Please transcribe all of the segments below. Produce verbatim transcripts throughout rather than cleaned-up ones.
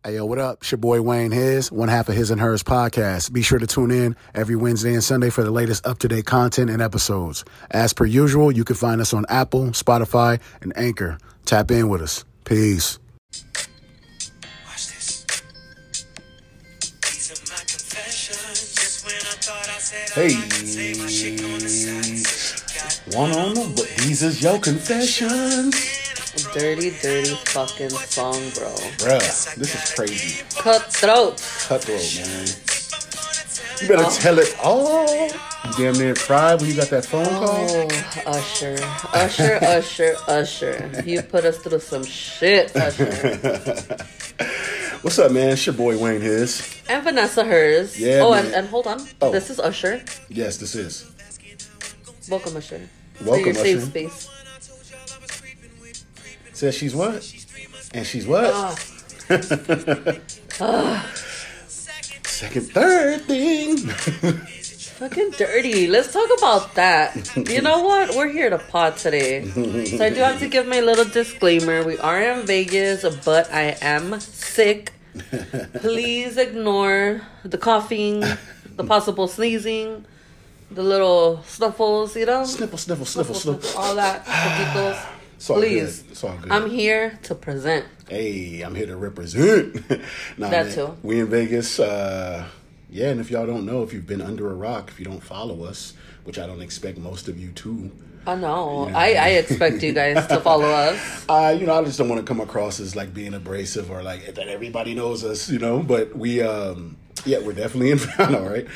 Hey, yo, what up? It's your boy Wayne His, one half of His and Hers podcast. Be sure to tune in every Wednesday and Sunday for the latest up-to-date content and episodes. As per usual, you can find us on Apple, Spotify, and Anchor. Tap in with us. Peace. Watch this. These are my confessions. Just when I thought I said Hey. I could say my shit on the side. One on the, but these is your confessions. Dirty, dirty fucking song, bro. Bruh, this is crazy. Cutthroat. Cutthroat, man. You better oh. tell it all. You damn near cried when you got that phone call. Oh, Usher. Usher, Usher, Usher. You put us through some shit, Usher. What's up, man? It's your boy Wayne His. And Vanessa Hers. Yeah, Oh, man. and, and hold on. Oh. This is Usher. Yes, this is. Welcome, Usher. Welcome, to your Usher. safe space. Says she's what? And she's what? Ah. Ah. Second, third thing. Fucking dirty. Let's talk about that. You know what? We're here to pod today. So I do have to give my little disclaimer. We are in Vegas, but I am sick. Please ignore the coughing, the possible sneezing, the little snuffles, you know? Sniffle, sniffle, sniffle, sniffle. All that. Poquitos. It's all Please. good. It's all good. I'm here to present. Hey, I'm here to represent. Nah, That man, too. We in Vegas. Uh, yeah, and if y'all don't know, if you've been under a rock, if you don't follow us, which I don't expect most of you to. I know. You know. I, I expect you guys to follow us. Uh, you know, I just don't want to come across as like being abrasive or like that everybody knows us, you know. But we, um, yeah, we're definitely in. I know, right?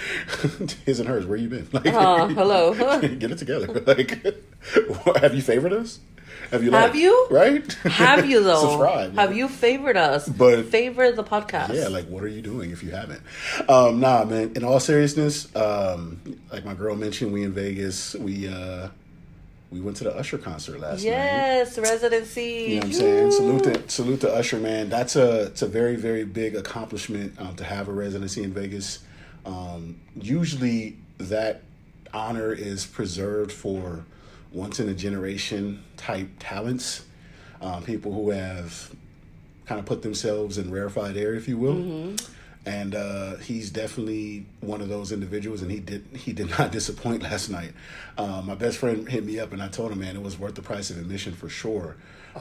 His and hers. Where you been? Like, Uh, hello. get it together. Like, have you favored us? Have you? Have liked, you? Right? Have you though? Subscribe. Have you favored us? But favor the podcast. yeah, like what are you doing if you haven't? Um, nah, man. In all seriousness, um, like my girl mentioned, we in Vegas. We uh, we went to the Usher concert last night. Yes, residency. You know what I'm saying? Salute to, salute to Usher, man. That's a it's a very, very big accomplishment um, to have a residency in Vegas. Um, usually that honor is preserved for once in a generation type talents, um, people who have kind of put themselves in rarefied air, if you will. Mm-hmm. And uh, he's definitely one of those individuals, and he did he did not disappoint last night. Um, my best friend hit me up, and I told him, man, it was worth the price of admission for sure.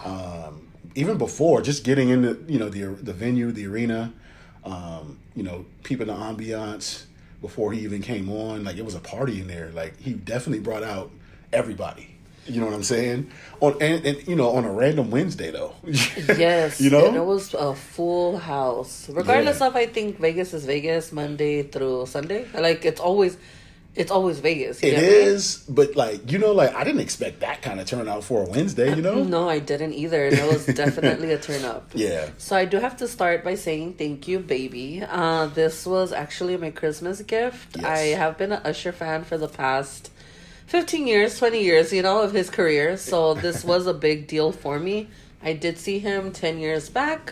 Um, even before, just getting into you know the the venue, the arena, um, you know, peeping the ambiance before he even came on, like it was a party in there. Like he definitely brought out everybody. You know what I'm saying? On and, and you know on a random Wednesday though. Yes, you know, and it was a full house. Regardless Yeah. of, I think Vegas is Vegas Monday through Sunday. Like it's always, it's always Vegas. You it get me? is, but like you know, like I didn't expect that kind of turnout for a Wednesday. You know? No, I didn't either. And it was definitely a turn up. Yeah. So I do have to start by saying thank you, baby. Uh, this was actually my Christmas gift. Yes. I have been an Usher fan for the past fifteen years, twenty years, you know, of his career. So this was a big deal for me. I did see him ten years back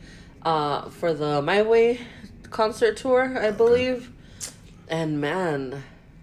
uh, for the My Way concert tour, I believe. And man,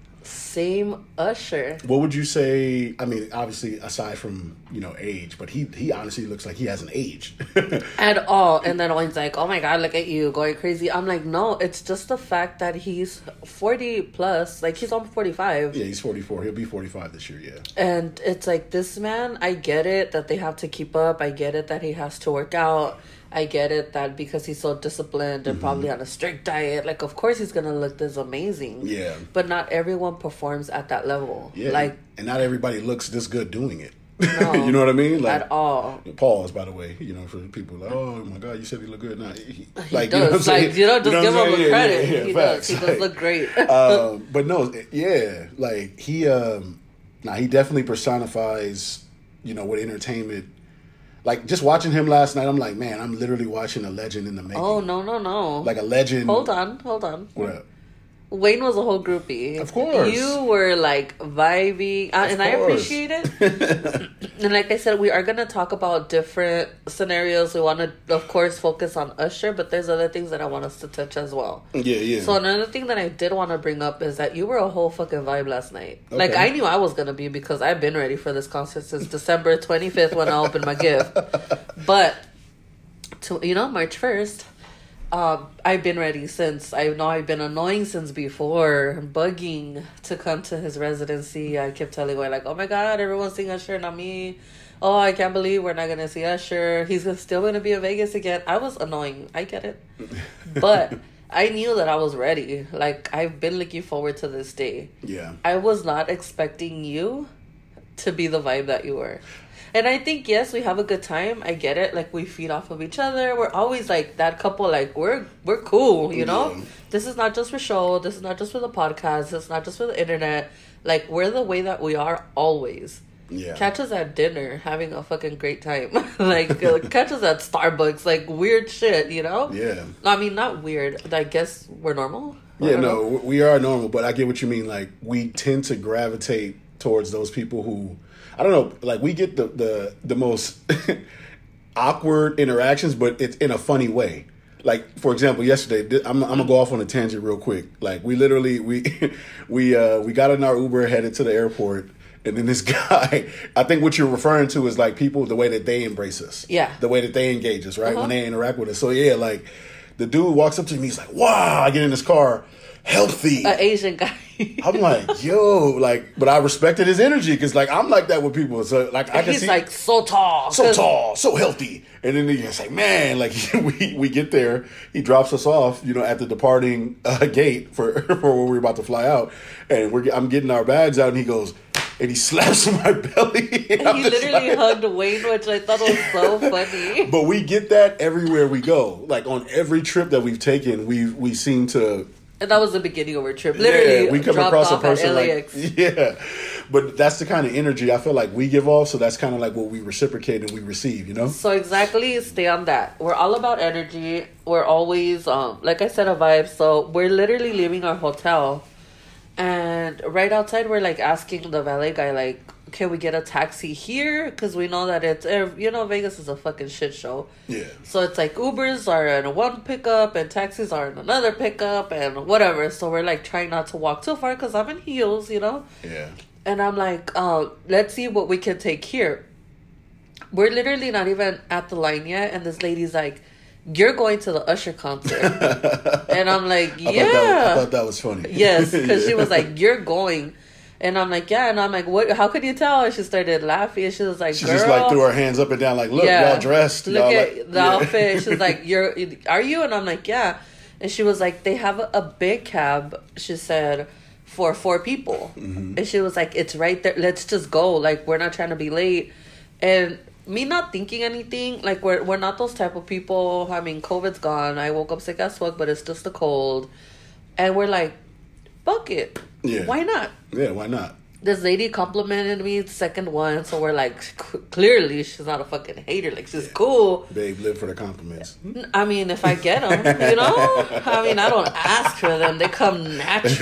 same Usher. What would you say? I mean, obviously, aside from you know age, but he he honestly looks like he hasn't aged At all. And then Owen's like, oh my God, look at you going crazy. I'm like, no, it's just the fact that he's forty plus. Like, he's almost forty-five. Yeah, he's forty-four. He'll be forty-five this year. Yeah. And it's like, this man, I get it that they have to keep up. I get it that he has to work out. I get it that because he's so disciplined and mm-hmm. probably on a strict diet, like, of course he's going to look this amazing. Yeah. But not everyone performs at that level. Yeah. Like, and not everybody looks this good doing it. No, you know what I mean? Like, at all. Pause, by the way. You know, for people like, oh my God, you said he looked good. Nah, he, He like, does. You know what I'm saying? Like, you know, just You know give what I'm him saying? a Yeah, credit. yeah, yeah, he facts. does. He does Like, look great. um, but no, yeah, like he, um, nah, he definitely personifies, you know, what entertainment. Like just watching him last night, I'm like, man, I'm literally watching a legend in the making. Oh, no, no, no. Like a legend. Hold on, hold on. What up? Wayne was a whole groupie. Of course. You were like vibing, uh, and I course. appreciate it. And like I said, we are going to talk about different scenarios. We want to, of course, focus on Usher, but there's other things that I want us to touch as well. Yeah, yeah. So another thing that I did want to bring up is that you were a whole fucking vibe last night. Okay. Like, I knew I was going to be because I've been ready for this concert since December twenty-fifth when I opened my gift. But, to, you know, March first, Um, I've been ready since. I know I've been annoying since before, bugging to come to his residency. I kept telling him, like, oh my God, everyone's seeing Usher, not me. Oh, I can't believe we're not going to see Usher. He's still going to be in Vegas again. I was annoying. I get it. But I knew that I was ready. Like, I've been looking forward to this day. Yeah. I was not expecting you to be the vibe that you were. And I think, yes, we have a good time. I get it. Like, we feed off of each other. We're always, like, that couple, like, we're we're cool, you know? Yeah. This is not just for show. This is not just for the podcast. This is not just for the internet. Like, we're the way that we are always. Yeah. Catch us at dinner having a fucking great time. Like, uh, catch us at Starbucks. Like, weird shit, you know? Yeah. I mean, not weird. I guess we're normal. Yeah, no, know. we are normal. But I get what you mean. Like, we tend to gravitate towards those people who... I don't know, like, we get the, the, the most awkward interactions, but it's in a funny way. Like, for example, yesterday, I'm, I'm going to go off on a tangent real quick. Like, we literally, we we uh, we got in our Uber, headed to the airport, and then this guy, I think what you're referring to is, like, people, the way that they embrace us. Yeah. The way that they engage us, right? Uh-huh. When they interact with us. So, yeah, like, the dude walks up to me, he's like, wow, I get in his car. Healthy. An Asian guy. I'm like, yo, like, but I respected his energy because, like, I'm like that with people. So, like, I can He's see. He's like so tall. So tall, so healthy. And then he's like, man, like, we, we get there. He drops us off, you know, at the departing uh, gate for, for when we're about to fly out. And we're I'm getting our bags out, and he goes, and he slaps my belly. And he literally like, hugged Wayne, which I thought was so funny. But we get that everywhere we go. Like, on every trip that we've taken, we we seem to... And that was the beginning of our trip. Literally, yeah, we come across a person like, yeah. But that's the kind of energy I feel like we give off. So that's kind of like what we reciprocate and we receive, you know? So exactly, stay on that. We're all about energy. We're always, um, like I said, a vibe. So we're literally leaving our hotel. And right outside, we're like asking the valet guy, like, can we get a taxi here? Because we know that it's, you know, Vegas is a fucking shit show. Yeah. So it's like Ubers are in one pickup and taxis are in another pickup and whatever. So we're like trying not to walk too far because I'm in heels, you know? Yeah. And I'm like, uh, let's see what we can take here. We're literally not even at the line yet. And this lady's like, you're going to the Usher concert. And I'm like, yeah. I thought that, I thought that was funny. Yes, because yeah. she was like, you're going. And I'm like, yeah. And I'm like, what? How could you tell? And she started laughing. And she was like, she girl. just like threw her hands up and down like, look, yeah. y'all dressed. Look y'all at like, the yeah. outfit. She's like, you're, are you? And I'm like, yeah. And she was like, they have a, a big cab, she said, for four people. Mm-hmm. And she was like, it's right there. Let's just go. Like, we're not trying to be late. And me not thinking anything, like, we're we're not those type of people. I mean, COVID's gone. I woke up sick as fuck, but it's just the cold. And we're like, fuck it. Yeah. Why not? Yeah, why not? This lady complimented me, second one, so we're like, c- clearly she's not a fucking hater. Like, she's yeah. cool. Babe, live for the compliments. I mean, if I get them, you know? I mean, I don't ask for them. They come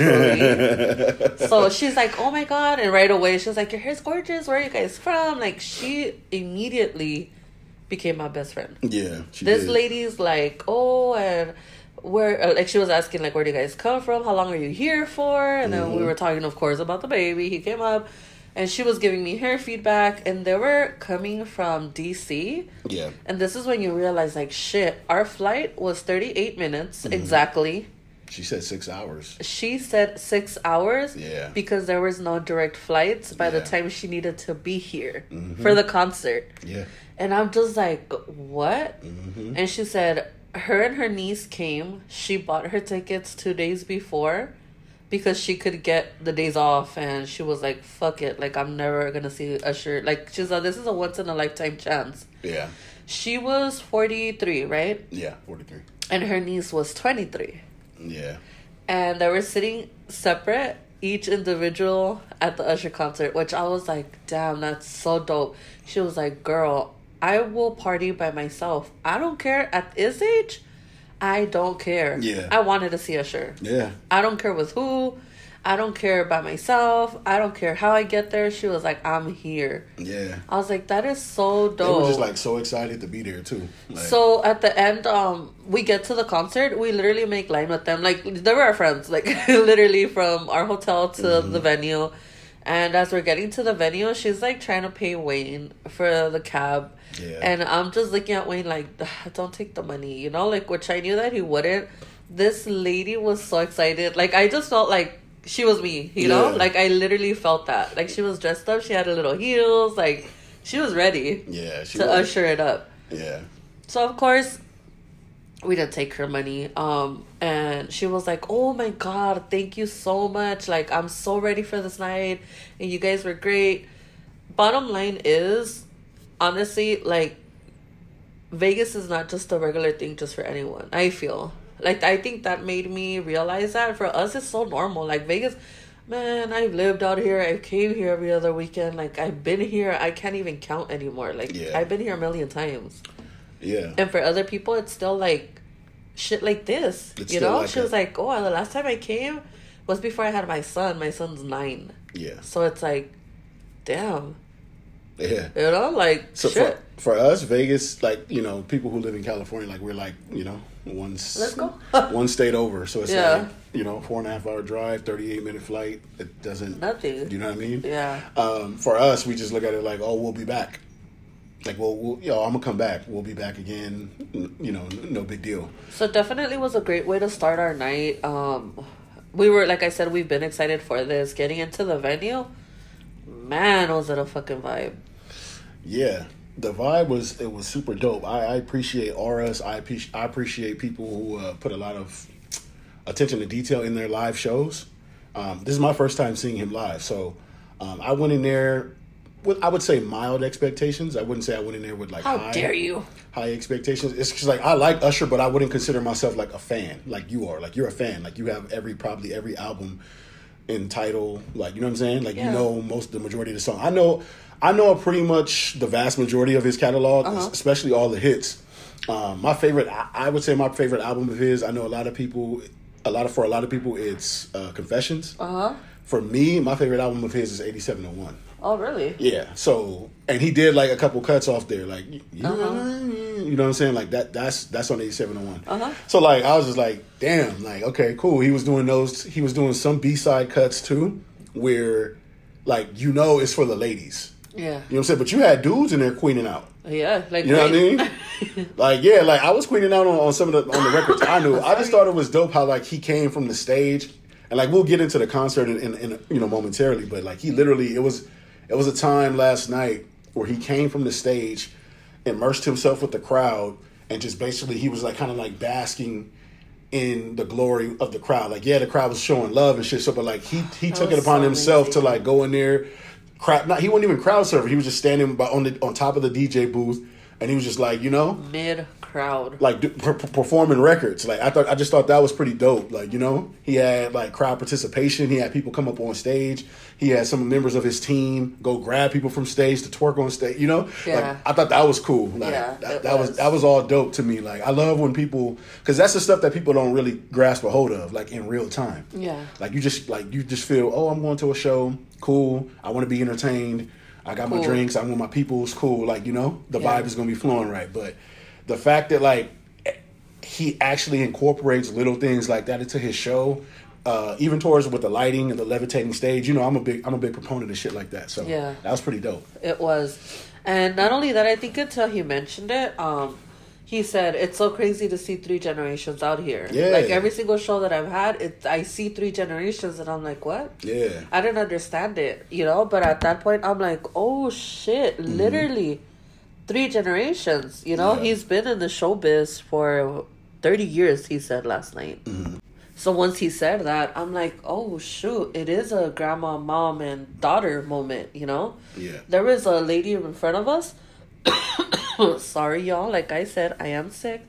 naturally. So she's like, oh my God. And right away, she's like, your hair's gorgeous. Where are you guys from? Like, she immediately became my best friend. Yeah, she This did. lady's like, oh, and... where uh, like she was asking like, where do you guys come from, how long are you here for? And then mm-hmm. we were talking, of course, about the baby. He came up and she was giving me her feedback, and they were coming from D C. Yeah. And this is when you realize, like, shit, our flight was thirty-eight minutes mm-hmm. exactly. She said six hours. She said six hours. Yeah. Because there was no direct flights by yeah. the time she needed to be here mm-hmm. for the concert. Yeah. And I'm just like, what? Mm-hmm. And she said her and her niece came. She bought her tickets two days before because she could get the days off. And she was like, fuck it. Like, I'm never going to see Usher. Like, she's like, this is a once-in-a-lifetime chance. Yeah. She was forty-three, right? Yeah, forty-three. And her niece was twenty-three. Yeah. And they were sitting separate, each individual at the Usher concert, which I was like, damn, that's so dope. She was like, girl, I will party by myself. I don't care. At this age, I don't care. Yeah. I wanted to see Usher. Yeah. I don't care with who. I don't care by myself. I don't care how I get there. She was like, I'm here. Yeah. I was like, that is so dope. They were just like so excited to be there too. Like, so at the end, um, we get to the concert. We literally make line with them. Like, they were our friends. Like, literally from our hotel to mm-hmm. the venue. And as we're getting to the venue, she's like trying to pay Wayne for the cab. Yeah. And I'm just looking at Wayne like, don't take the money, you know, like, which I knew that he wouldn't. This lady was so excited. Like, I just felt like she was me, you know? Yeah. Like, I literally felt that. Like, she was dressed up. She had her little heels. Like, she was ready Yeah, she to was. usher it up. Yeah. So, of course, we didn't take her money. Um, and she was like, oh, my God, thank you so much. Like, I'm so ready for this night. And you guys were great. Bottom line is, honestly, like, Vegas is not just a regular thing just for anyone, I feel. Like, I think that made me realize that for us, it's so normal. Like, Vegas, man, I've lived out here. I came here every other weekend. Like, I've been here. I can't even count anymore. Like, Yeah. I've been here a million times. Yeah. And for other people, it's still like shit like this. It's you still know? like She a- was like, oh, the last time I came was before I had my son. My son's nine. Yeah. So it's like, damn. Yeah. You know? Like, So shit. for for us, Vegas, like, you know, people who live in California, like, we're like, you know, one s- Let's go. one state over. So it's Yeah. like, you know, four and a half hour drive, thirty-eight minute flight. It doesn't, Nothing. you know what I mean? Yeah. Um, for us, we just look at it like, oh, we'll be back. Like, well, we'll, yo, I'm gonna come back. We'll be back again. N- You know, n- no big deal. So definitely was a great way to start our night. Um, we were, like I said, we've been excited for this. Getting into the venue, man, was it a fucking vibe. Yeah, the vibe was it was super dope. I, I appreciate Auras. I appreciate I appreciate people who uh, put a lot of attention to detail in their live shows. Um, this is my first time seeing him live, so um, I went in there with, I would say, mild expectations. I wouldn't say I went in there with like How high, dare you? high expectations. It's just like I like Usher, but I wouldn't consider myself like a fan, like you are. Like you're a fan. Like you have every probably every album in title. Like you know what I'm saying. Like Yeah. you know most the majority of the song. I know. I know pretty much the vast majority of his catalog, Uh-huh. especially all the hits. Um, my favorite, I, I would say, my favorite album of his. I know a lot of people, a lot of for a lot of people, it's uh, Confessions. Uh huh. For me, my favorite album of his is eighty-seven oh one. Oh, really? Yeah. So, and he did like a couple cuts off there, like you, Uh-huh. you know what I'm saying, like that. That's that's on eighty-seven oh one. Uh-huh. So like I was just like, damn, like okay, cool. He was doing those. He was doing some B side cuts too, where like you know it's for the ladies. Yeah. You know what I'm saying? But you had dudes in there queening out. Yeah. Like, You know what I wait. mean? Like, yeah, like I was queening out on, on some of the on the records I knew. I just thought it was dope how like he came from the stage, and like we'll get into the concert in, in, in you know momentarily, but like he literally it was it was a time last night where he came from the stage, immersed himself with the crowd, and just basically he was like kind of like basking in the glory of the crowd. Like, yeah, the crowd was showing love and shit. So, but like he he That took it was upon so himself to amazing. like go in there. Crowd, not, he wasn't even crowd surfing. He was just standing by, on the on top of the D J booth, and he was just like, you know, Mid crowd. like do, per, performing records. Like I thought, I just thought that was pretty dope. Like you know, he had like crowd participation. He had people come up on stage. He had some members of his team go grab people from stage to twerk on stage. You know, Yeah. like I thought that was cool. Like Yeah, that, it that was. was. that was all dope to me. Like I love when people, because that's the stuff that people don't really grasp a hold of, like in real time. Yeah. Like you just like you just feel, oh, I'm going to a show. Cool. I want to be entertained. I got my Cool. drinks. I want my people's cool. Like, you know, the Yeah. vibe is going to be flowing right. But the fact that, like, he actually incorporates little things like that into his show, uh, even towards with the lighting and the levitating stage, you know, I'm a big I'm a big proponent of shit like that. So Yeah. that was pretty dope. It was. And not only that, I think until he mentioned it, um, he said, it's so crazy to see three generations out here. Yeah. Like every single show that I've had, it, I see three generations and I'm like, what? Yeah. I didn't understand it, you know? But at that point, I'm like, oh shit, literally three generations, you know? Mm-hmm. Yeah. He's been in the showbiz for thirty years, he said last night. Mm-hmm. So once he said that, I'm like, oh shoot, it is a grandma, mom, and daughter moment, you know? Yeah. There was a lady in front of us. Sorry, y'all. Like I said, I am sick.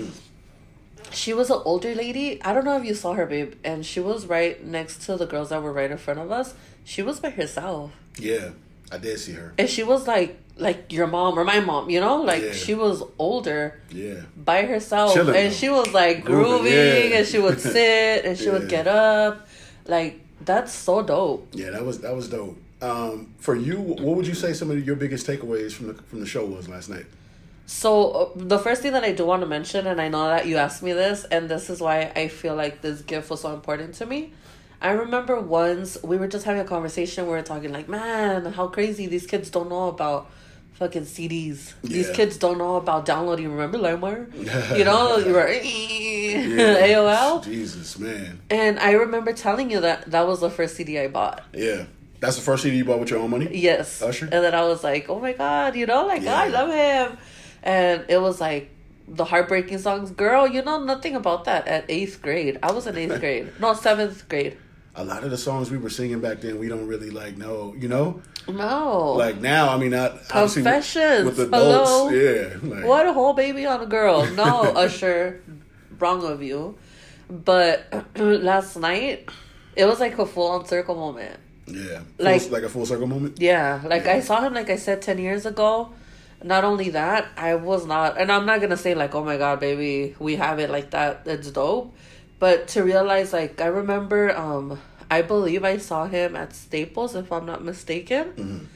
She was an older lady. I don't know if you saw her, babe. And she was right next to the girls that were right in front of us. She was by herself. Yeah. I did see her. And she was like, like your mom or my mom, you know? Like Yeah. she was older Yeah. by herself. Chilling, and though. she was like Grooving, grooving yeah. and she would sit and she Yeah. would get up. Like, that's so dope. Yeah, that was that was dope. Um, for you, what would you say some of your biggest takeaways from the from the show was last night? So uh, the first thing that I do want to mention, and I know that you asked me this, and this is why I feel like this gift was so important to me. I remember once we were just having a conversation. We were talking like, man, how crazy these kids don't know about fucking C Ds. These Yeah. kids don't know about downloading. Remember LimeWire? You know, you were Yeah. A O L. Jesus, man. And I remember telling you that that was the first C D I bought. Yeah. That's the first C D you bought with your own money? Yes. Usher? And then I was like, oh my God, you know, like, Yeah. I love him. And it was like the heartbreaking songs. Girl, you know nothing about that at eighth grade. I was in eighth grade. No, seventh grade. A lot of the songs we were singing back then, we don't really like know, you know? No. Like now, I mean, not obviously with, Confessions. with adults. Hello? Yeah. Like, What a whole baby on a girl. No, Usher, wrong of you. But last night, it was like a full on circle moment. Yeah. Full, Like- like a full circle moment? Yeah, like Yeah. I saw him, like I said, ten years ago. Not only that, I was not, and I'm not gonna say like, oh my God, baby, we have it like that. It's dope. But to realize, like, I remember, um, I believe I saw him at Staples, if I'm not mistaken.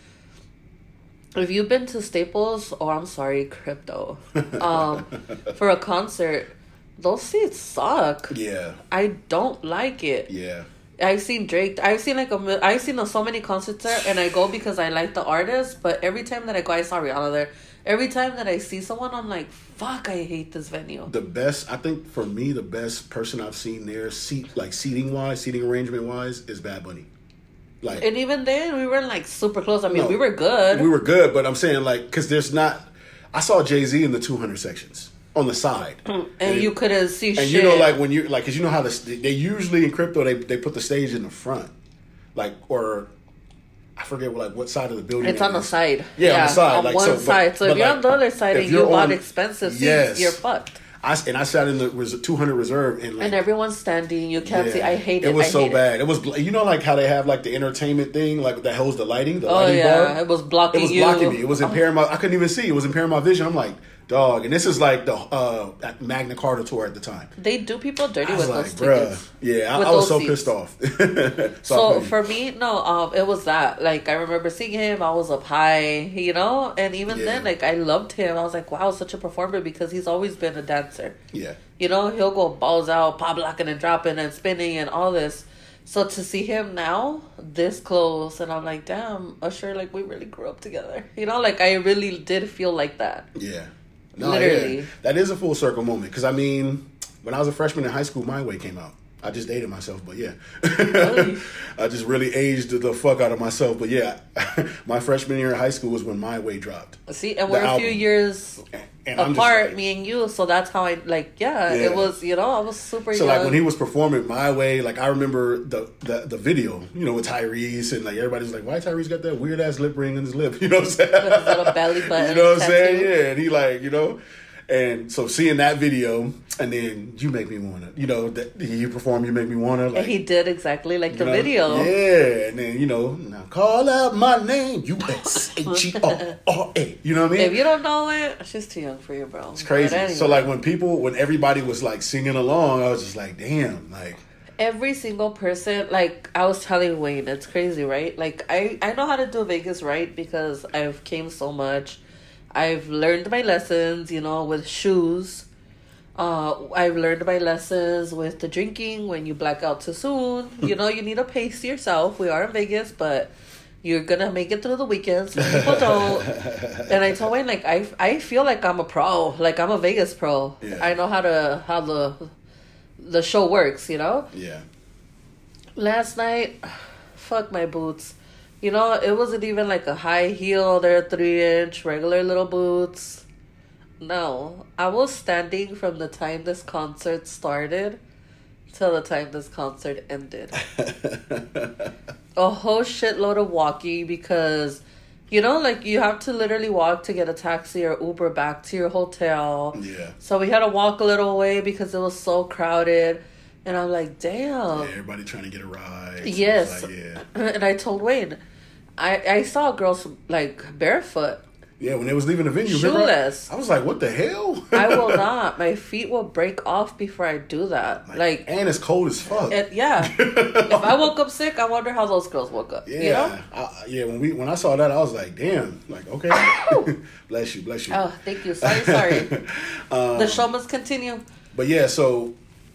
Mm-hmm. If you've been to Staples, or I'm sorry, Crypto, um, for a concert, those seats suck. Yeah. I don't like it. Yeah. I've seen Drake. I've seen like a. mil- I've seen so many concerts there, and I go because I like the artist. But every time that I go, I saw Rihanna there. Every time that I see someone, I'm like, "Fuck, I hate this venue." The best, I think for me, the best person I've seen there, seat like seating wise, seating arrangement wise, is Bad Bunny. Like, And even then, we weren't like super close. I mean, No. we were good. we were good, but I'm saying like, because there's not, I saw Jay-Z in the two hundred sections on the side. and you couldn't see And shit. you know, like when you like, cause you know how this, they usually in crypto they they put the stage in the front, like or I forget like what side of the building It's it on the is. side. Yeah, on the side, On like, one so, but- side. So but, if you're like, on the other side if and you you're bought on- expensive seats, Yes. you're fucked. I and I sat in the res- two hundred reserve and like And everyone's standing. You can't yeah. see. I hate it. It was I so hate bad. It. was bl- you know like how they have like the entertainment thing like that holds the lighting, the Oh lighting yeah, bar. it was blocking It was you. blocking me. It was impairing my. I couldn't even see. It was impairing my vision. I'm like, dog. And this is like the uh, at Magna Carta tour at the time. They do people dirty I with was like, those bruh. tickets. Yeah, I, With I was those so seats. pissed off. so So I feel you. for me, no, um, it was that. Like I remember seeing him, I was up high, you know, and even Yeah. then, like I loved him. I was like, wow, such a performer because he's always been a dancer. yeah, You know, he'll go balls out, pop locking and dropping and spinning and all this. So to see him now this close, and I'm like, damn, Usher, like we really grew up together. You know, like I really did feel like that. yeah. No, Literally. yeah. That is a full circle moment because I mean, when I was a freshman in high school, My Way came out. I just dated myself, but yeah, Really? I just really aged the fuck out of myself. But yeah, my freshman year in high school was when My Way dropped. See, and The we're a few album. years And I'm just apart, like- me and you. So that's how I like. Yeah, Yeah. it was. You know, I was super So young. like when he was performing My Way, like I remember the, the the video, you know, with Tyrese and like everybody's like, why Tyrese got that weird ass lip ring in his lip? You know what I'm saying? With his little belly button You know what I'm saying? tattoo. Yeah, and he like, you know, and so seeing that video and then you make me wanna, you know, that you perform, you make me wanna. Like, And he did exactly like the you know, video. Yeah, and then you know, now call out my name, U S H E R R A. You know what I mean? If you don't know it, she's too young for you, bro. It's crazy. But anyway. So like when people, when everybody was like singing along, I was just like, damn, like. Every single person, like I was telling Wayne, it's crazy, right? Like I, I know how to do Vegas right because I've came so much. I've learned my lessons, you know, with shoes. Uh, I've learned my lessons with the drinking when you black out too soon. You know, you need to pace yourself. We are in Vegas, but you're gonna make it through the weekends. Some people don't. And I told Wayne, like I, I feel like I'm a pro. Like I'm a Vegas pro. Yeah. I know how to how the the show works. You know. Yeah. Last night, fuck my boots. You know, it wasn't even like a high heel. They're three inch, regular little boots. No, I was standing from the time this concert started till the time this concert ended. A whole shitload of walking because, you know, like you have to literally walk to get a taxi or Uber back to your hotel. Yeah. So we had to walk a little way because it was so crowded. And I'm like, damn. Yeah, everybody trying to get a ride. So Yes. it's like, yeah. And I told Wayne, I, I saw girls like barefoot. Yeah, when they was leaving the venue, remember? Shoeless. I was like, what the hell? I will not. My feet will break off before I do that. Like, and it's cold as fuck. it, yeah. If I woke up sick, I wonder how those girls woke up. yeah. You know? I, yeah, when we when I saw that, I was like, damn. Like, okay. bless you, bless you. Oh, thank you. Sorry, sorry. Um, The show must continue. But yeah, so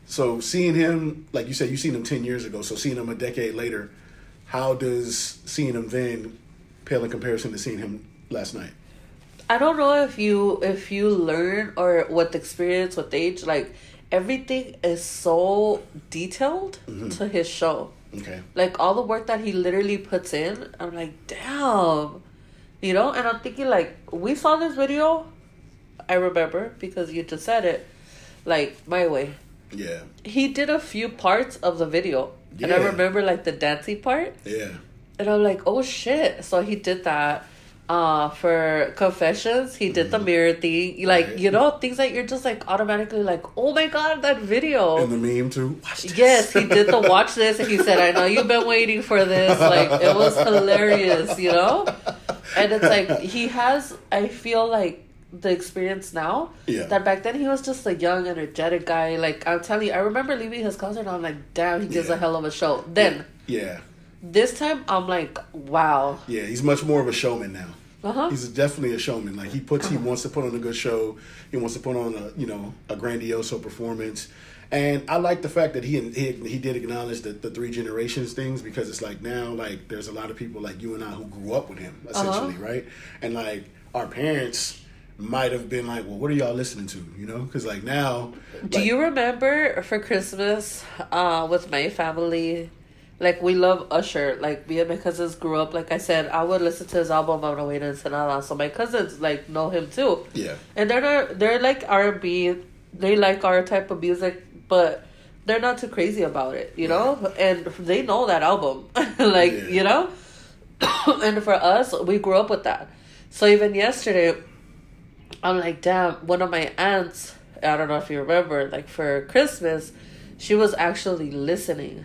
So seeing him, like you said, you seen him ten years ago. So seeing him a decade later, how does seeing him then pale in comparison to seeing him last night? I don't know if you if you learn or with experience with age, like everything is so detailed mm-hmm. to his show. Okay. Like all the work that he literally puts in, I'm like, damn. You know, and I'm thinking like we saw this video, I remember because you just said it, like My Way. Yeah. He did a few parts of the video. Yeah. And I remember like the dancing part. Yeah. And I'm like, oh shit. So he did that. Uh, for Confessions, he did mm-hmm. the mirror thing. Like, right. you know, things that you're just like automatically like, oh my god, that video. And the meme too. Watch this. Yes, he did the watch this and he said, I know you've been waiting for this. Like, it was hilarious, you know? And it's like, he has, I feel like, the experience now. Yeah. That back then he was just a young, energetic guy. Like, I'm telling you, I remember leaving his concert and I'm like, damn, he gives yeah. a hell of a show. Then. Yeah. This time, I'm like, wow. Yeah, he's much more of a showman now. Uh-huh. He's definitely a showman. Like he puts, he wants to put on a good show. He wants to put on a, you know, a grandioso performance. And I like the fact that he he, he did acknowledge the, the three generations things, because it's like now, like there's a lot of people like you and I who grew up with him essentially, uh-huh. right? And like our parents might have been like, well, what are y'all listening to? You know, because like now. Do like, you remember for Christmas uh, with my family? Like, we love Usher. Like, me and my cousins grew up. Like I said, I would listen to his album on the way to Ensenada. So my cousins, like, know him, too. Yeah. And they're not, they're like R and B. They like our type of music, but they're not too crazy about it, you know? Yeah. And they know that album. like, yeah. you know? And for us, we grew up with that. So even yesterday, I'm like, damn, one of my aunts, I don't know if you remember, like, for Christmas, she was actually listening.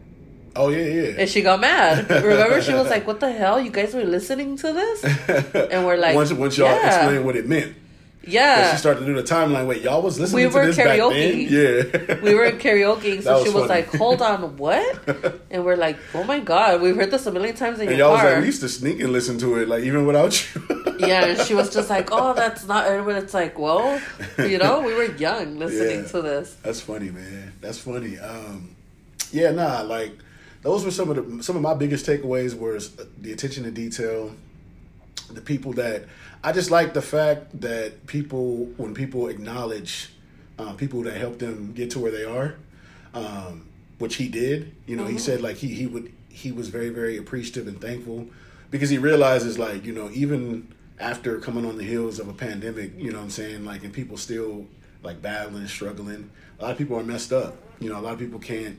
Oh, yeah, yeah. And she got mad. Remember, she was like, what the hell? You guys were listening to this? And we're like, once, once y'all yeah. explained what it meant. Yeah. And she started to do the timeline. Wait, y'all was listening we to this karaoke. back then? Yeah. We were karaoke. So was she was funny. like, hold on, what? And we're like, oh my God. We've heard this a million times in and your y'all car. was like, we used to sneak and listen to it, like, even without you. Yeah, and she was just like, oh, that's not... And it's like, well, you know, we were young listening yeah. to this. That's funny, man. That's funny. Um, yeah, nah, like... Those were some of the some of my biggest takeaways was the attention to detail, the people that I just like the fact that people when people acknowledge uh, people that helped them get to where they are, um, which he did. You know, mm-hmm. he said like he he would he was very very appreciative and thankful because he realizes like you know even after coming on the heels of a pandemic, you know what I'm saying, like and people still like battling, struggling. A lot of people are messed up. You know, a lot of people can't.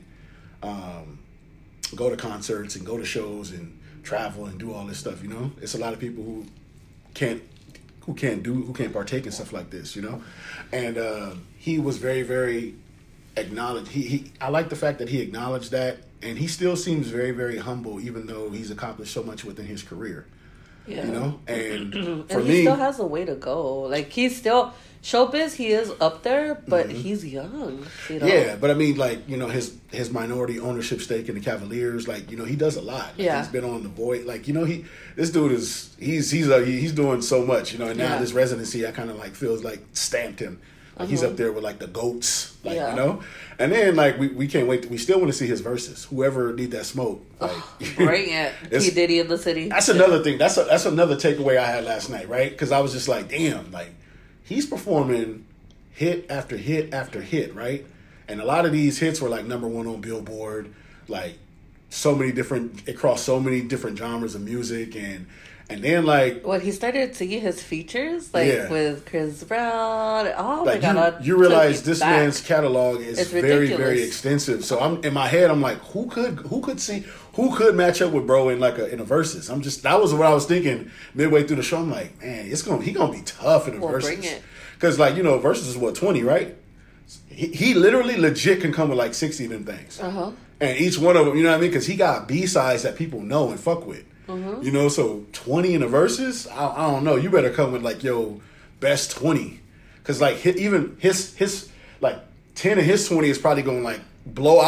Um, go to concerts and go to shows and travel and do all this stuff, you know? It's a lot of people who can't who can't do who can't partake in stuff like this, you know? And uh, he was very, very acknowledged. He, he I like the fact that he acknowledged that, and he still seems very, very humble, even though he's accomplished so much within his career. Yeah. You know? And for and he me, still has a way to go. Like he's still showbiz, he is up there, but mm-hmm. he's young. You know? Yeah, but I mean, like you know, his his minority ownership stake in the Cavaliers, like you know, he does a lot. Like, yeah, he's been on The Voice. Like you know, he this dude is he's he's uh, he's doing so much. You know, and now yeah. this residency, I kind of like feels like stamped him. Like uh-huh. he's up there with like the GOATs, like yeah. you know. And then like we, we can't wait. To, we still want to see his verses. Whoever need that smoke, like bring it. P Diddy in the city. That's another thing. That's a, that's another takeaway I had last night, right? Because I was just like, damn, like he's performing hit after hit after hit, right? And a lot of these hits were like number one on Billboard, like so many different across so many different genres of music, and and then like when he started singing his features, like yeah. with Chris Brown, oh like my god! You, you realize this back. man's catalog is it's very ridiculous. very extensive. So I'm in my head, I'm like, who could who could see who could match up with bro in like a in a versus? I'm just that was what I was thinking midway through the show. I'm like, man, it's gonna he gonna be tough in a well, versus. Bring it. Because, like, you know, versus is what, twenty, right? He, he literally legit can come with, like, sixty of them things. Uh-huh. And each one of them, you know what I mean? Because he got B-sides that people know and fuck with. Uh-huh. You know, so twenty in the verses, I, I don't know. You better come with, like, yo, best twenty. Because, like, his, even his, his, like, ten of his twenty is probably going to, like, blow out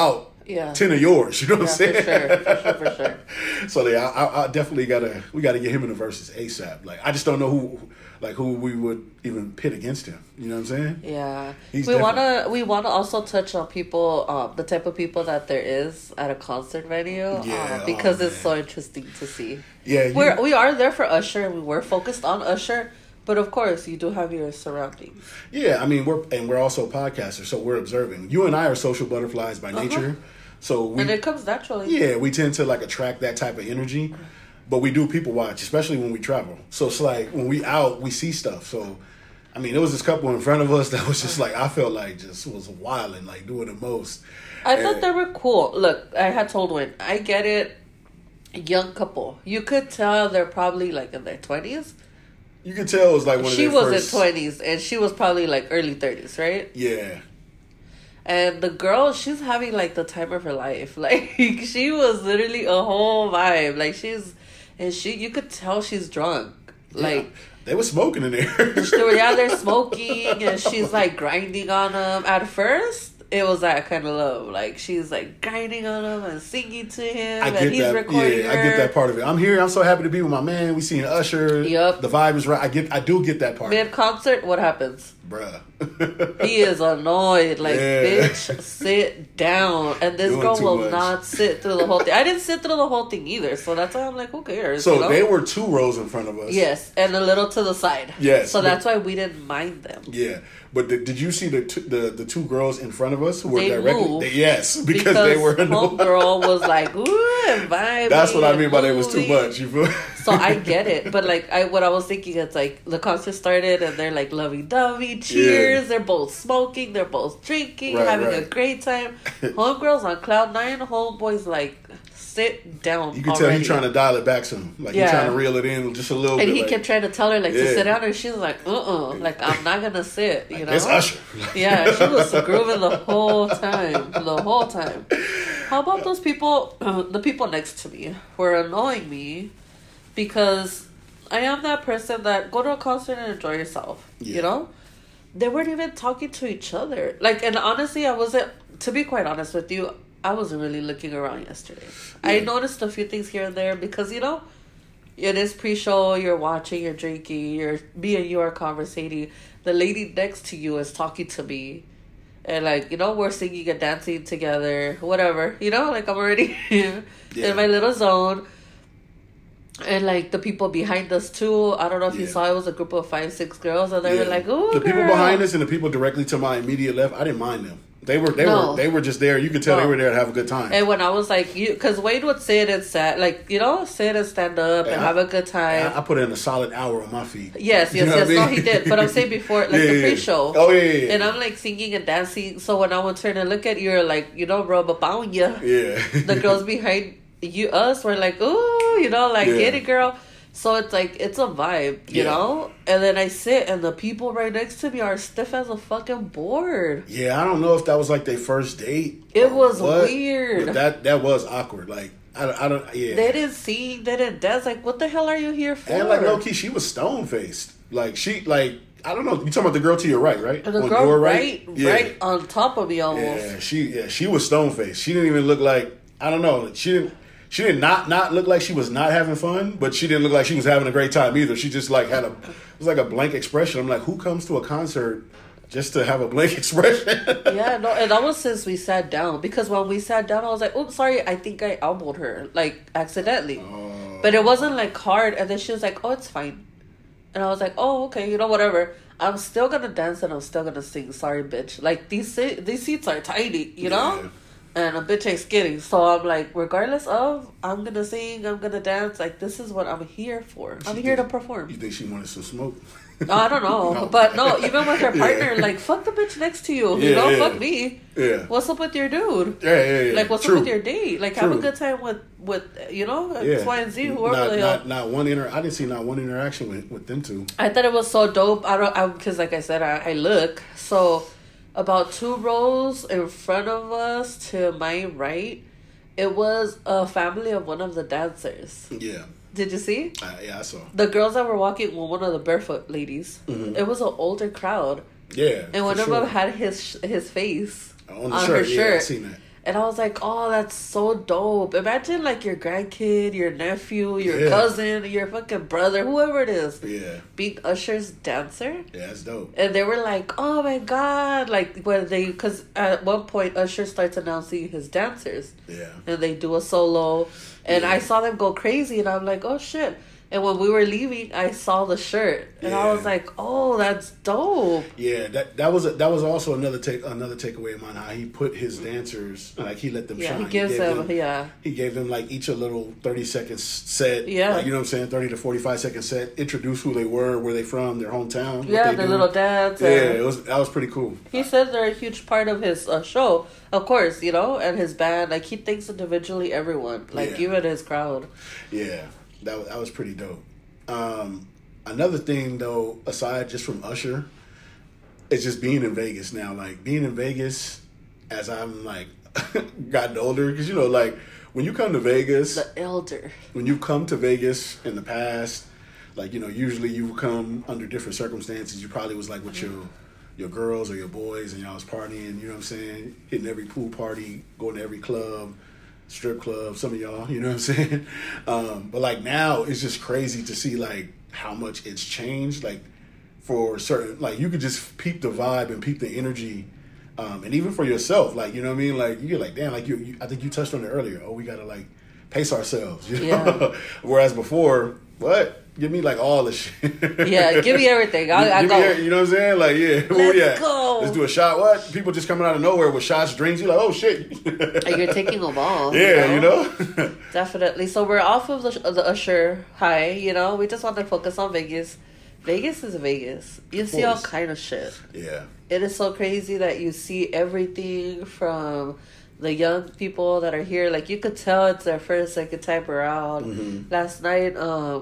Yeah. ten of yours. You know what Yeah, I'm saying? for sure, for sure, for sure. So yeah, I, I, I definitely gotta we gotta get him in the verses ASAP. Like I just don't know who like who we would even pit against him. You know what I'm saying? Yeah, He's we definitely- wanna we wanna also touch on people, um, the type of people that there is at a concert venue, Yeah, uh, because oh, it's man. so interesting to see. Yeah, you- We're we are there for Usher, and we were focused on Usher, but of course you do have your surroundings. Yeah, I mean we're and we're also podcasters, so we're observing. You and I are social butterflies by nature, so we And it comes naturally. yeah we tend to like attract that type of energy. But we do people watch, especially when we travel. So it's like when we out, we see stuff. So, I mean, there was this couple in front of us that was just like I felt like just was wilding, like doing the most. I And- thought they were cool. Look, I had told Wayne, I get it. Young couple, you could tell they're probably like in their twenties. You could tell it was like one of She their was first, in twenties, and she was probably like early thirties, right? Yeah, And the girl, she's having like the time of her life. Like she was literally a whole vibe. Like she's, and she, you could tell she's drunk. Like yeah. They were smoking in there. they were, yeah, they're smoking, and she's like grinding on them. At first, it was that kind of love. Like she's like grinding on him and singing to him, I and get he's that. recording Yeah, her. I get that part of it. I'm here. I'm so happy to be with my man. We seen Usher. Yup. The vibe is right. I get. I do get that part, Mid concert, what happens? bruh. He is annoyed. Like, Yeah. bitch, sit down. And this Doing girl too will much. not sit through the whole thing. I didn't sit through the whole thing either. So that's why I'm like, who cares? So you know? they were two rows in front of us. Yes, and a little to the side. Yes, So but- that's why we didn't mind them. Yeah, but the, did you see the, two, the the two girls in front of us who were They directly? moved They, yes, because, Because they were homegirl was like, ooh, and vibing. That's what I and mean by they was too moving. much. You feel? So I get it, but like I, what I was thinking, it's like the concert started and they're like lovey-dovey, cheers. Yeah. They're both smoking, they're both drinking, Right, having right. a great time. Homegirls on cloud nine, homeboys like sit down. You can tell already. he's trying to dial it back some, like Yeah. he's trying to reel it in just a little And bit. he like, kept trying to tell her like Yeah. to sit down, and she's like, "Uh, uh like I'm not gonna sit." You know, It's Usher. Yeah, she was grooving the whole time, the whole time. How about those people? Uh, the people next to me were annoying me because I am that person that go to a concert and enjoy yourself. Yeah. You know, they weren't even talking to each other. Like, and honestly, I wasn't. To be quite honest with you, I wasn't really looking around yesterday. I Yeah. noticed a few things here and there because you know. It is pre-show, you're watching, you're drinking, you're me and you are conversating. The lady next to you is talking to me. And like, you know, we're singing and dancing together, whatever. You know, like I'm already Yeah. in my little zone. And like the people behind us too, I don't know if you Yeah. saw, it was a group of five, six girls, and they Yeah. were like, "Oh, the people girl." behind us and the people directly to my immediate left, I didn't mind them. They were they No. were they were just there. You could tell No. they were there to have a good time. And when I was like, you, because Wade would sit and sat, like, you know, sit and stand up and Yeah, have I- a good time. I, I put in a solid hour on my feet. Yes, You yes, know yes. what I No, mean? he did. But I'm saying before, like Yeah, the yeah, yeah. pre-show. Oh yeah, yeah, yeah. And I'm like singing and dancing. So when I would turn and look at you, you're like, you know, rub about you. yeah. The girls behind you, us, were like, ooh, you know, like, Yeah. get it, girl. So it's like, it's a vibe, you Yeah. know? And then I sit, and the people right next to me are stiff as a fucking board. Yeah, I don't know if that was like their first date. It or was what, weird. but that that was awkward. Like I, don't- I don't. Yeah. They didn't sing, they didn't dance. Like, what the hell are you here for? And like low key, she was stone faced. Like she like I don't know. You talking about the girl to your right, right? And the On girl your right, Yeah. right on top of me almost. Yeah, she yeah she was stone faced. She didn't even look like I don't know. She didn't she did not not look like she was not having fun, but she didn't look like she was having a great time either. She just like had a it was like a blank expression. I'm like, who comes to a concert just to have a blank expression? Yeah, no, and that was since we sat down. Because when we sat down, I was like, "Oops, sorry, I think I elbowed her, like accidentally." Oh. But it wasn't like hard. And then she was like, "Oh, it's fine," and I was like, "Oh, okay, you know, whatever. I'm still gonna dance and I'm still gonna sing. Sorry, bitch. Like these se- these seats are tiny, you know." Yeah. And a bitch ain't skinny. So I'm like, regardless of, I'm gonna sing, I'm gonna dance. Like, this is what I'm here for. I'm She here to think- perform. You think she wanted some smoke? I don't know. No. But no, even with her Yeah. partner, like, fuck the bitch next to you. you Yeah, know, yeah. fuck me. Yeah. What's up with your dude? Yeah, yeah, yeah. Like, what's True. up with your date? Like, have a True. good time with, with you know, Yeah. X, Y, and Z, whoever Not, the hell. not, not one inter. I didn't see not one interaction with, with them two. I thought it was so dope. I don't, I because like I said, I, I look. So, about two rows in front of us to my right, it was a family of one of the dancers. Yeah. Did you see? Uh, yeah, I saw. The girls that were walking, well, one of the barefoot ladies. Mhm. It was an older crowd. Yeah. And one for of sure. them had his his face on the on shirt. her Yeah, I shirt. seen that. And I was like, oh, that's so dope. Imagine like your grandkid, your nephew, your Yeah. cousin, your fucking brother, whoever it is, Yeah. being Usher's dancer. Yeah, that's dope. And they were like, oh my God. Like when they, because at one point Usher starts announcing his dancers. Yeah. And they do a solo. And Yeah. I saw them go crazy. And I'm like, oh shit. And when we were leaving, I saw the shirt. And I Yeah. was like, oh, that's dope. Yeah, that that was a, that was also another take another takeaway of mine. How he put his dancers, like he let them Yeah, shine. he gives gave them, yeah. He gave them like each a little thirty second set. Yeah. Like, you know what I'm saying, thirty to forty five second set. Introduce who they were, where they from, their hometown. what Yeah, they the do. little dance. Yeah, and- it was that was pretty cool. He said they're a huge part of his uh, show, of course, you know, and his band. Like, he thinks individually everyone, like, Yeah. even his crowd. Yeah, that was, that was pretty dope. Um, another thing though, aside just from Usher, it's just being in Vegas now. Like being in Vegas, as I'm like gotten older, because you know, like when you come to Vegas, The elder. when you come to Vegas in the past, like you know, usually you come under different circumstances. You probably was like with your your girls or your boys, and y'all was partying. You know what I'm saying? Hitting every pool party, going to every club. Strip club, some of y'all, you know what I'm saying? Um, but like now it's just crazy to see like how much it's changed. Like for certain, like you could just peep the vibe and peep the energy. Um, and even for yourself, like, you know what I mean? Like you're like, damn, like you, you I think you touched on it earlier. Oh, we got to like pace ourselves, you know? Yeah. Whereas before, what? Give me like all the shit. Yeah, give me everything. I, I Give go. me every- you know what I'm saying? Like, yeah, where we Let's at? go. Let's do a shot. What? People just coming out of nowhere with shots, drinks. You're like, oh shit. And you're taking them all. Yeah, you know? Definitely. So we're off of the, the Usher high, you know? We just want to focus on Vegas. Vegas is Vegas. You Of see all course. kind of shit. Yeah. It is so crazy that you see everything from the young people that are here. Like, you could tell it's their first, second time around. Mhm. Last night, um,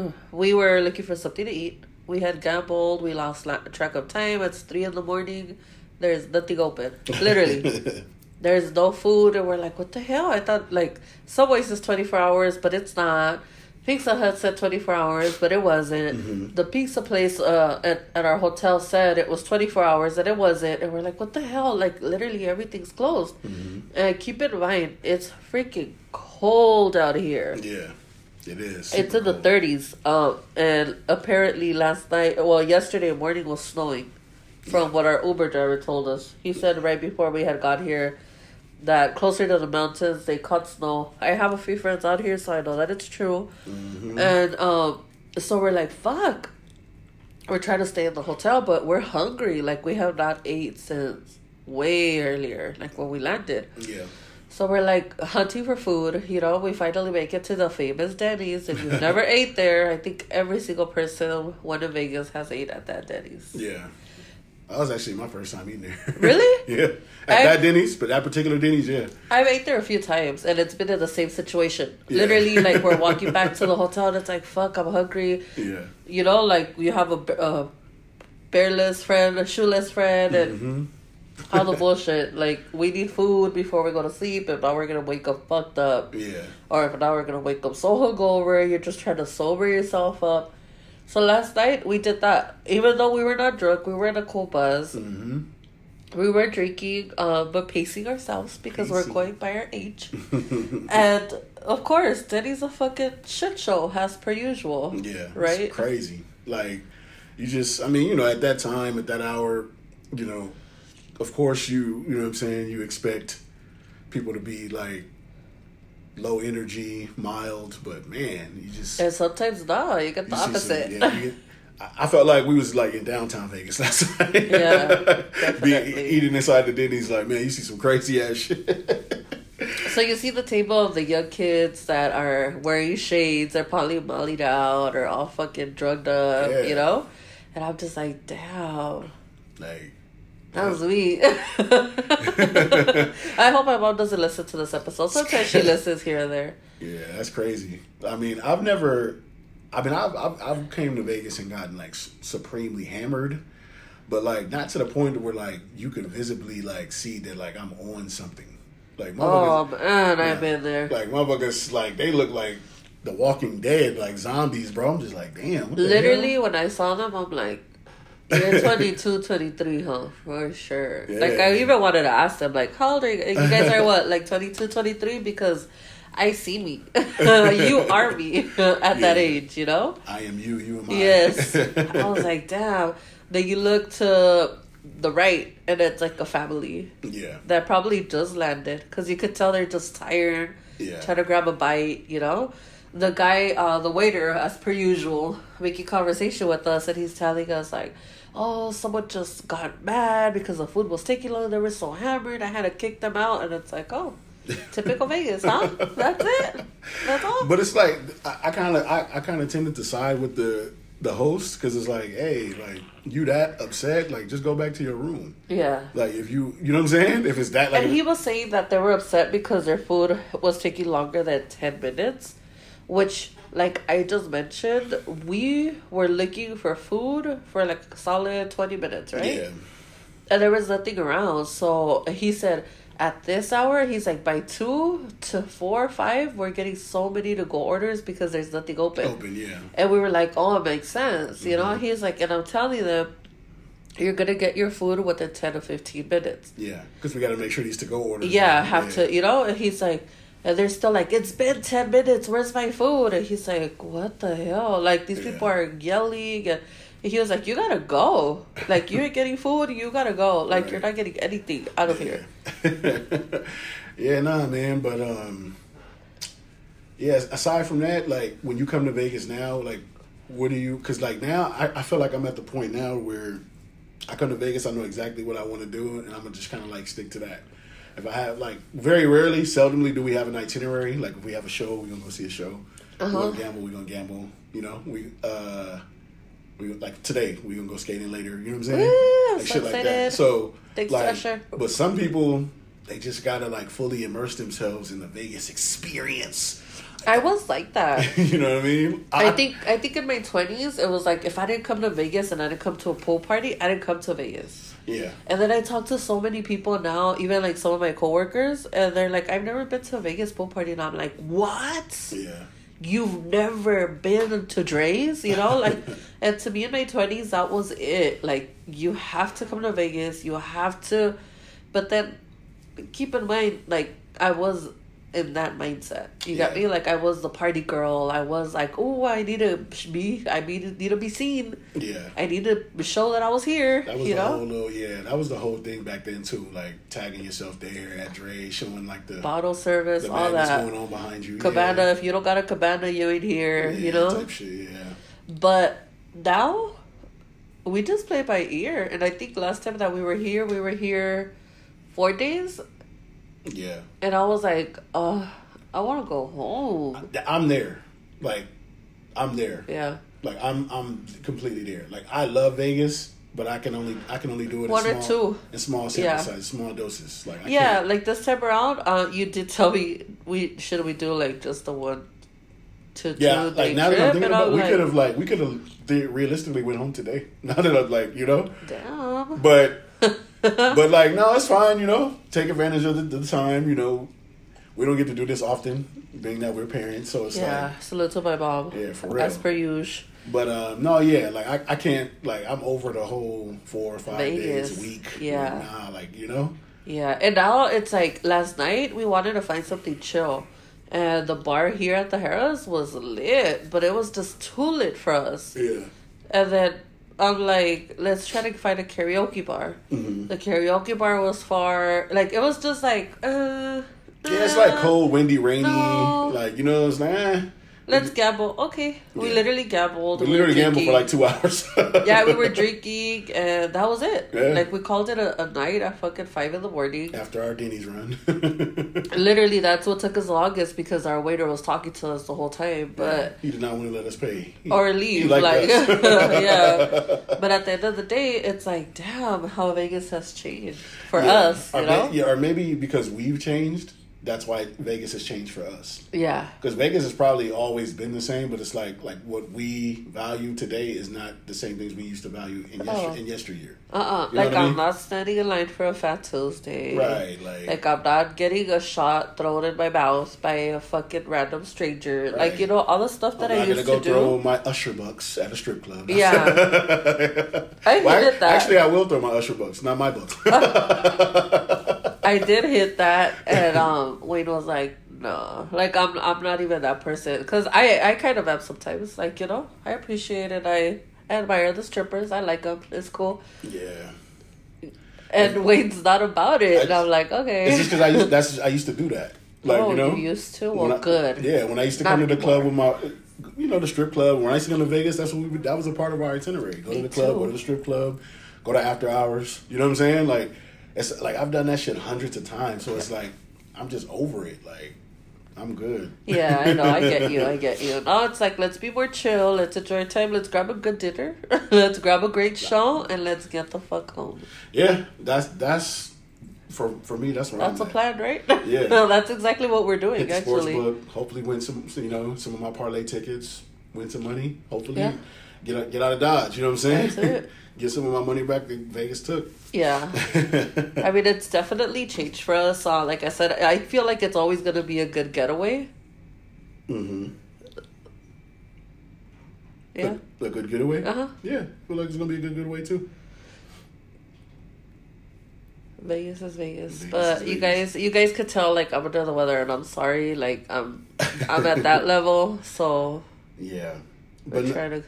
we were looking for something to eat. We had gambled. We lost la- track of time. It's three in the morning. There's nothing open. Literally. There's no food. And we're like, what the hell? I thought, like, Subway's is twenty-four hours, but it's not. Pizza Hut said twenty-four hours, but it wasn't. Mhm. The pizza place uh, at, at our hotel said it was twenty-four hours, and it wasn't. And we're like, what the hell? Like, literally everything's closed. Mhm. And keep in mind, it's freaking cold out here. Yeah. It is. It's super in the cold. thirties. Um, and apparently last night, well, yesterday morning was snowing from what our Uber driver told us. He said right before we had got here that closer to the mountains, they caught snow. I have a few friends out here, so I know that it's true. Mhm. And um, so we're like, fuck. We're trying to stay in the hotel, but we're hungry. Like, we have not ate since way earlier, like when we landed. Yeah. So we're like hunting for food. You know, we finally make it to the famous Denny's. If you've never ate there, I think every single person when in Vegas has ate at that Denny's. Yeah. That was actually my first time eating there. Really? Yeah. At I- that Denny's, but that particular Denny's, yeah. I've ate there a few times, and it's been in the same situation. Yeah. Literally, like, we're walking back to the hotel, and it's like, fuck, I'm hungry. Yeah. You know, like, you have a, a bearless friend, a shoeless friend, and Mm-hmm. all the bullshit. Like, we need food before we go to sleep, and now we're gonna wake up fucked up. Yeah. Or if now we're gonna wake up so hungover, you're just trying to sober yourself up. So last night we did that. Even though we were not drunk, we were in a cool buzz. Mm-hmm. We were drinking, uh, but pacing ourselves because Pacing. we're going by our age. And of course, Denny's a fucking shit show, as per usual. Yeah. Right? It's crazy. Like, you just, I mean, you know, at that time, at that hour, you know, of course you, you know what I'm saying, you expect people to be like low energy, mild, but man, you just. And sometimes nah, you get the you see some- opposite. yeah, you get- I I felt like we was like in downtown Vegas last night. Yeah, Be, definitely. eating inside the Denny's, like, man, you see some crazy ass shit. So you see the table of the young kids that are wearing shades, they're probably mollied out or all fucking drugged up, Yeah. you know? And I'm just like, damn, Like, that was me. I hope my mom doesn't listen to this episode. Sometimes she listens here and there. yeah, that's crazy. I mean, I've never. I mean, I've I've, I've came to Vegas and gotten like s- supremely hammered, but like not to the point where like you can visibly like see that like I'm on something. Like Oh, motherfuckers, man, yeah. I've been there. like motherfuckers, like they look like the Walking Dead, like zombies, bro. I'm just like, damn. What the Literally, hell? when I saw them, I'm like, You're twenty-two, twenty-three, huh? For sure. Yeah. Like, I even wanted to ask them, like, how old are you? You guys are what, like twenty-two, twenty-three? Because I see me. You are me at Yeah. that age, you know? I am you, you am I. Yes. I was like, damn. Then you look to the right, and it's like a family Yeah. that probably just landed. Because you could tell they're just tired, Yeah. trying to grab a bite, you know? The guy, uh, the waiter, as per usual, making conversation with us, and he's telling us, like, oh, someone just got mad because the food was taking long. They were so hammered, I had to kick them out. And it's like, oh, typical Vegas, huh? That's it. That's all. But it's like I kind of I, I kind of tended to side with the the host because it's like, hey, like you that upset, like just go back to your room. Yeah. Like if you you know what I'm saying? If it's that like And he was saying that they were upset because their food was taking longer than ten minutes, which, like I just mentioned, we were looking for food for like a solid twenty minutes, right? yeah. And there was nothing around. So he said, at this hour, he's like, by two to four or five, we're getting so many to go orders because there's nothing open. Open, yeah. And we were like, oh, it makes sense, you know? Mhm. He's like, and I'm telling them, you're going to get your food within ten to fifteen minutes. Yeah, because we got to make sure these to go orders. Yeah, are- have yeah. to, you know? And he's like, and they're still like, it's been ten minutes. Where's my food? And he's like, what the hell? Like, these Yeah. people are yelling. And he was like, you got to go. Like, you're getting food. You got to go. Like, Right. you're not getting anything out of here. Yeah, nah, man. But um, yeah. Aside from that, like when you come to Vegas now, like what do you? Because like now, I, I feel like I'm at the point now where I come to Vegas, I know exactly what I want to do, and I'm gonna just kind of like stick to that. If I have like very rarely, seldomly do we have an itinerary. Like if we have a show, we're gonna go see a show. Uh-huh. We're gonna gamble. We're gonna gamble. You know, we uh. We, like today, we're gonna go skating later. You know what I'm saying? Woo, like so shit like that. excited. So, Thanks, like, Usher. but some people, they just gotta like fully immerse themselves in the Vegas experience. I was like that. You know what I mean? I think I think in my twenties, it was like, if I didn't come to Vegas and I didn't come to a pool party, I didn't come to Vegas. Yeah. And then I talk to so many people now, even like some of my coworkers, and they're like, I've never been to a Vegas pool party. And I'm like, what? Yeah. You've never been to Dre's, you know? Like, and to me in my twenties, that was it. Like, you have to come to Vegas. You have to. But then keep in mind, like, I was in that mindset. You got Yeah. me? Like, I was the party girl. I was like, oh, I need to be, I need, need to be seen. Yeah. I need to show that I was here, That was you the know? whole little, yeah, that was the whole thing back then too. Like tagging yourself there at Dre, showing like the Bottle service, the all madness that. going on behind you. Cabana, yeah. if you don't got a cabana, you ain't here, Yeah, you know? type shit, yeah. But now, we just play by ear. And I think last time that we were here, we were here four days. Yeah. And I was like, uh, I want to go home. I'm there. Like, I'm there. Yeah. Like I'm I'm completely there. Like I love Vegas, but I can only I can only do it One in or small, two. in small sample Yeah. size, small doses. Like I Yeah, can't. like this time around, uh, you did tell me, we should we do like just the one to Yeah, two like day now that I'm trip? thinking And about, I'm it, we like, could have like we could have realistically went home today. Now that I'm like you know, damn. but but like no, it's fine. You know, take advantage of the, the time. You know, we don't get to do this often, being that we're parents. So it's Yeah, like, salute to my mom. Yeah, for real. As per usual. but uh, no, yeah, like I, I can't like I'm over the whole four or five Vegas. days a week. Yeah. Like, nah, like you know. Yeah, and now it's like last night we wanted to find something chill, and the bar here at the Harrah's was lit, but it was just too lit for us. Yeah. And then I'm like, let's try to find a karaoke bar. Mm-hmm. The karaoke bar was far, like it was just like, uh, Yeah, it's like uh, cold, windy, rainy. no. Like you know, it's like eh. Let's gamble. Okay, we Yeah. literally gambled. We were literally gambled for drinking. like two hours. Yeah, we were drinking, and that was it. Yeah. Like we called it a, a night at fucking five in the morning. After our Denny's run. Literally, that's what took us longest because our waiter was talking to us the whole time. But he did not want to let us pay. He- or he leave, liked like us. yeah. But at the end of the day, it's like, damn, how Vegas has changed for Yeah. us, Or you may- know? yeah, or maybe because we've changed, that's why Vegas has changed for us. Yeah. Because Vegas has probably always been the same, but it's like like what we value today is not the same things we used to value in, yester- Oh. in yesteryear. Uh-uh. You know Like, what I I'm mean? not standing in line for a Fat Tuesday. Right, like, Like, I'm not getting a shot thrown in my mouth by a fucking random stranger. Right. Like, you know, all the stuff that I'm I not used gonna to go throw do. my Usher bucks at a strip club. Yeah. I Well, hated that. Actually, I will throw my Usher bucks, not my bucks. I did hit that, and um, Wayne was like, "No, like I'm, I'm not even that person." Because I, I kind of am sometimes. Like, you know, I appreciate it. I, I admire the strippers. I like them. It's cool. Yeah. And Wayne's not about it, I- and I'm like, okay. It's just because I used, that's I used to do that. Like, oh, you know, you used to? when Well, I- good. Yeah, when I used to Not come to the club with anymore. my, you know, the strip club. When I used to go to Vegas, that's what we would, that was a part of our itinerary. Go to Me the club, too. go to the strip club, go to after hours. You know what I'm saying? Like, it's like I've done that shit hundreds of times. So it's like I'm just over it. Like, I'm good. Yeah, I know. I get you. I get you. No, it's like, let's be more chill. Let's enjoy time. Let's grab a good dinner. Let's grab a great show, and let's get the fuck home. Yeah, that's that's for for me. That's what That's I'm a at. plan, right? Yeah. No, that's exactly what we're doing, Hit the sports actually. book. Hopefully, win some. You know, some of my parlay tickets. Win some money. Hopefully, Yeah. get out, get out of Dodge. You know what I'm saying? That's it. Get some of my money back that Vegas took. Yeah. I mean, it's definitely changed for us. Uh, like I said, I feel like it's always going to be a good getaway. Mm-hmm. Yeah. A, a good getaway? Uh-huh. Yeah. Feel like it's gonna be a good getaway too. Vegas is Vegas. Vegas But is you Vegas. guys you guys could tell, like, I'm under the weather, and I'm sorry. Like, I'm, I'm at that level, so Yeah. we're But trying to...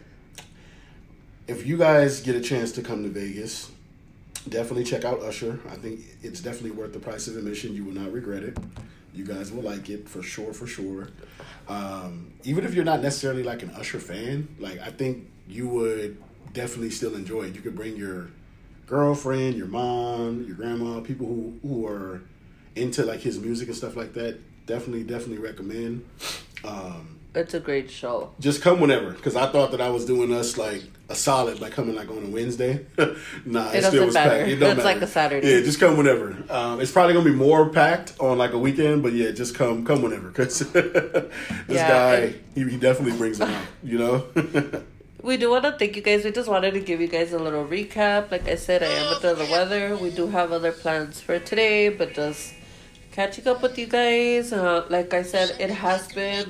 if you guys get a chance to come to Vegas, definitely check out Usher. I think it's definitely worth the price of admission. You will not regret it. You guys will like it for sure, for sure. Um, even if you're not necessarily like an Usher fan, like I think you would definitely still enjoy it. You could bring your girlfriend, your mom, your grandma, people who, who are into like his music and stuff like that. Definitely, definitely recommend. Um, It's a great show. just come whenever, because I thought that I was doing us like a solid, like coming like on a Wednesday. Nah, it, It still doesn't was matter. packed. It don't It's matter. like a Saturday. Yeah, just come whenever. Um, it's probably gonna be more packed on like a weekend, but yeah, just come, come whenever, because this Yeah, guy, and- he, he definitely brings them out. You know. We do want to thank you guys. We just wanted to give you guys a little recap. Like I said, I am under the weather. We do have other plans for today, but just catching up with you guys. Uh, like I said, it has been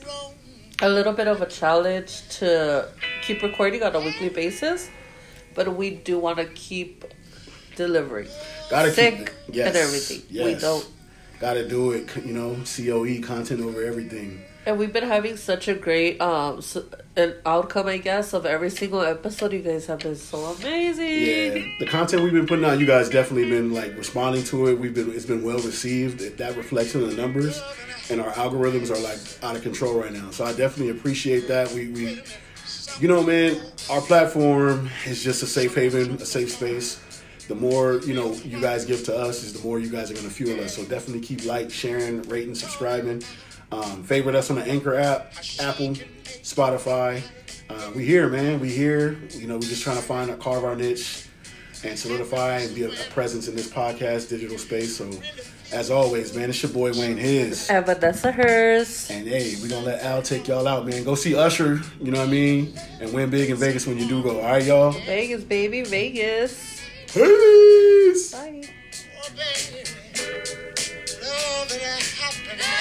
a little bit of a challenge to keep recording on a weekly basis, but we do want to keep delivering. Gotta Sick keep it. Yes. and everything. Yes. We don't. Gotta do it. You know, C O E, content over everything. And we've been having such a great um s an outcome, I guess, of every single episode. You guys have been so amazing. Yeah, the content we've been putting out, you guys definitely been like responding to it. We've been, it's been well received. That reflects in the numbers, and our algorithms are like out of control right now. So I definitely appreciate that. We, we, you know, man, our platform is just a safe haven, a safe space. The more, you know, you guys give to us, is the more you guys are going to fuel us. So definitely keep like, sharing, rating, subscribing. Um, favorite us on the Anchor app, Apple, Spotify. Uh, we here, man. We here. You know, we're just trying to find, carve our niche and solidify and be a, a presence in this podcast digital space. So, as always, man, it's your boy Wayne His. And Vanessa Hers. And hey, we gonna let Al take y'all out, man. Go see Usher, you know what I mean? And win big in Vegas when you do go. All right, y'all? Vegas, baby, Vegas. Peace! Bye. Oh, baby, love that I happen